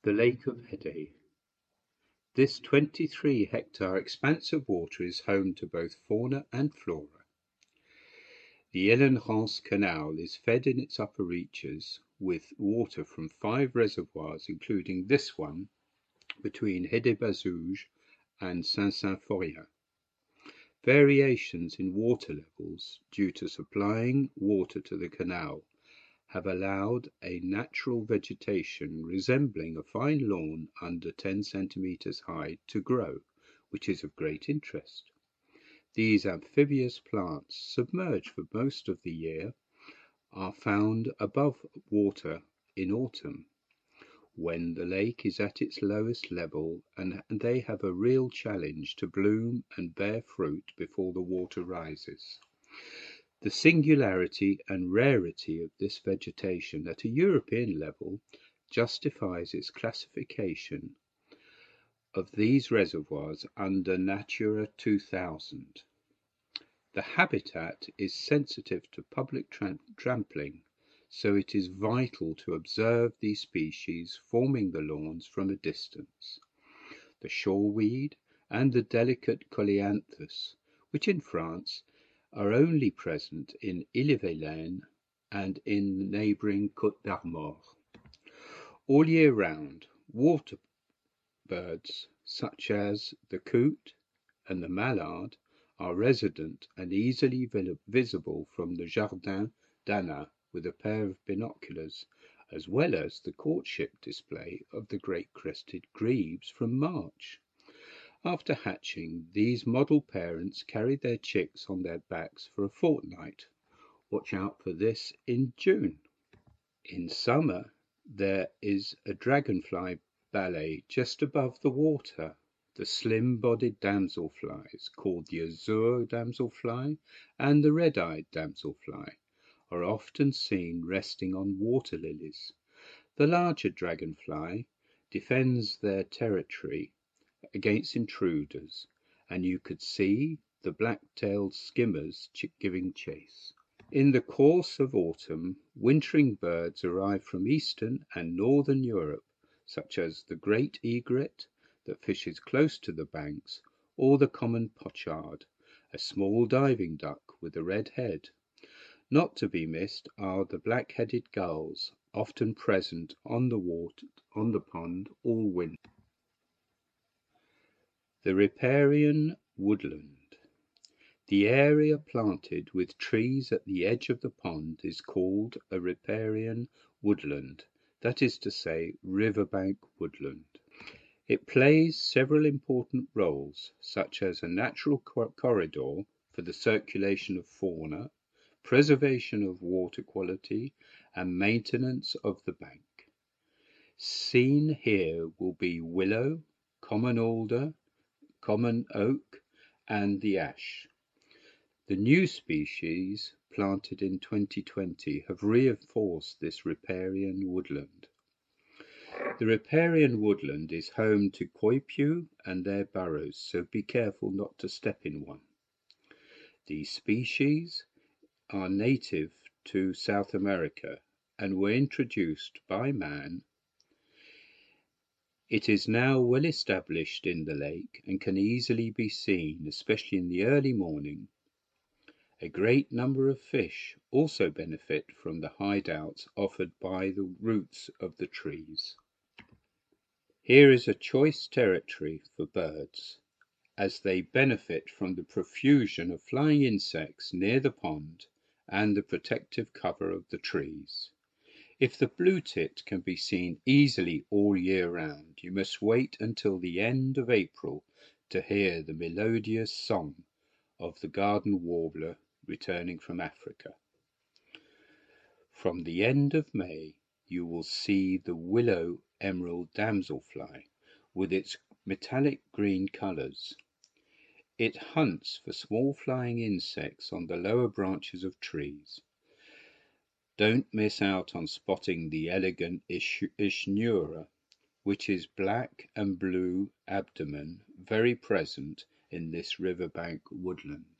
The Lake of Hede. This 23-hectare expanse of water is home to both fauna and flora. The Elenrance Canal is fed in its upper reaches with water from 5 reservoirs, including this one between Hede-Bazouges and Saint-Symphorien. Variations in water levels due to supplying water to the canal have allowed a natural vegetation resembling a fine lawn under 10 centimeters high to grow, which is of great interest. These amphibious plants, submerged for most of the year, are found above water in autumn, when the lake is at its lowest level, and they have a real challenge to bloom and bear fruit before the water rises. The singularity and rarity of this vegetation at a European level justifies its classification of these reservoirs under Natura 2000. The habitat is sensitive to public trampling, so it is vital to observe these species forming the lawns from a distance. The shoreweed and the delicate Coleanthus, which in France are only present in Ille-et-Vilaine and in neighbouring Côte d'Armor. All year round, water birds such as the coot and the mallard are resident and easily visible from the Jardin d'Anna with a pair of binoculars, as well as the courtship display of the great-crested grebes from March. After hatching, these model parents carry their chicks on their backs for a fortnight. Watch out for this in June. In summer, there is a dragonfly ballet just above the water. The slim-bodied damselflies, called the azure damselfly and the red-eyed damselfly, are often seen resting on water lilies. The larger dragonfly defends their territory against intruders, and you could see the black-tailed skimmers giving chase. In the course of autumn, wintering birds arrive from eastern and northern Europe, such as the great egret that fishes close to the banks, or the common pochard, a small diving duck with a red head. Not to be missed are the black-headed gulls, often present on the pond all winter. The riparian woodland. The area planted with trees at the edge of the pond is called a riparian woodland, that is to say, riverbank woodland. It plays several important roles, such as a natural corridor for the circulation of fauna, preservation of water quality, and maintenance of the bank. Seen here will be willow, common alder, common oak, and the ash. The new species planted in 2020 have reinforced this riparian woodland. The riparian woodland is home to coypu and their burrows, so be careful not to step in one. These species are native to South America and were introduced by man. It is now well established in the lake and can easily be seen, especially in the early morning. A great number of fish also benefit from the hideouts offered by the roots of the trees. Here is a choice territory for birds, as they benefit from the profusion of flying insects near the pond and the protective cover of the trees. If the blue tit can be seen easily all year round, you must wait until the end of April to hear the melodious song of the garden warbler returning from Africa. From the end of May, you will see the willow emerald damselfly with its metallic green colours. It hunts for small flying insects on the lower branches of trees. Don't miss out on spotting the elegant Ischnura, which is black and blue abdomen, very present in this riverbank woodland.